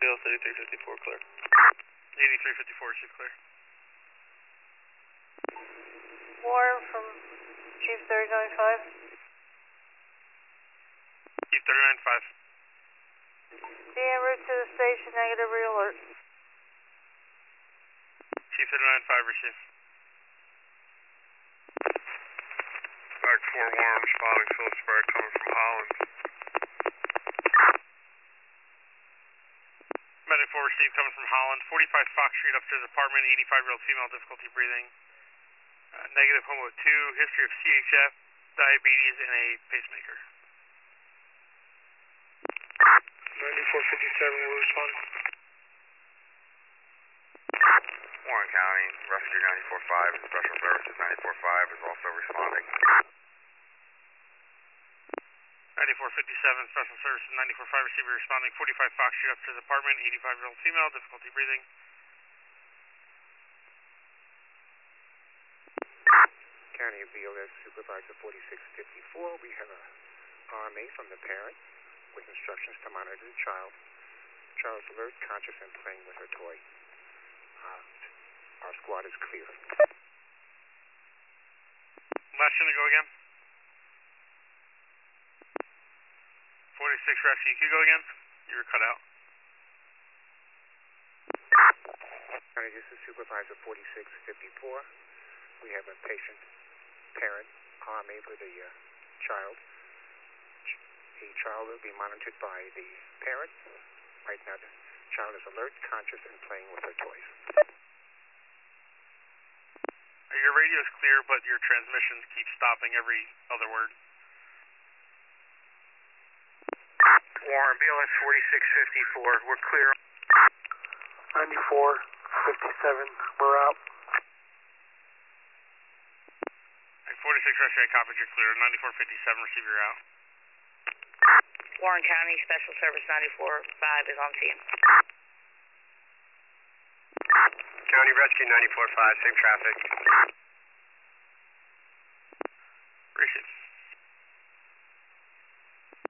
BLS 8354 clear. 8354, receive clear. Warren from Chief 395. Chief 395. Be en route to the station, negative re-alert. Chief 395, receive. Back 4 Warren responding, Phillips Spark coming from Holland. Medic 4 receive coming from Holland. 45 Fox Street, upstairs apartment, 85-year-old female, difficulty breathing. Negative homo 2, history of CHF, diabetes, and a pacemaker. 9457 will respond. Warren County, Rescue 94-5 and Special Services 94-5 is also responding. 9457, Special Services 94-5, receiver responding. 45 Fox Street, upstairs apartment, 85-year-old female, difficulty breathing. County BLS Supervisor 4654, we have a RMA from the parent with instructions to monitor the child. Child is alert, conscious, and playing with her toy. Our squad is clear. Last one to go again. 46 Rescue, you could go again? You were cut out. County, this is Supervisor 4654. We have a patient, parent, RMA for the child. The child will be monitored by the parent. Right now, the child is alert, conscious, and playing with her toys. Your radio is clear, but your transmissions keep stopping every other word. Warren, BLS 4654, we're clear. 9457, we're out. 46 Rescue, I copied, you're clear. 9457, receive, you're out. Warren County Special Service 94-5 is on scene. County Rescue 94-5, safe traffic. Receive.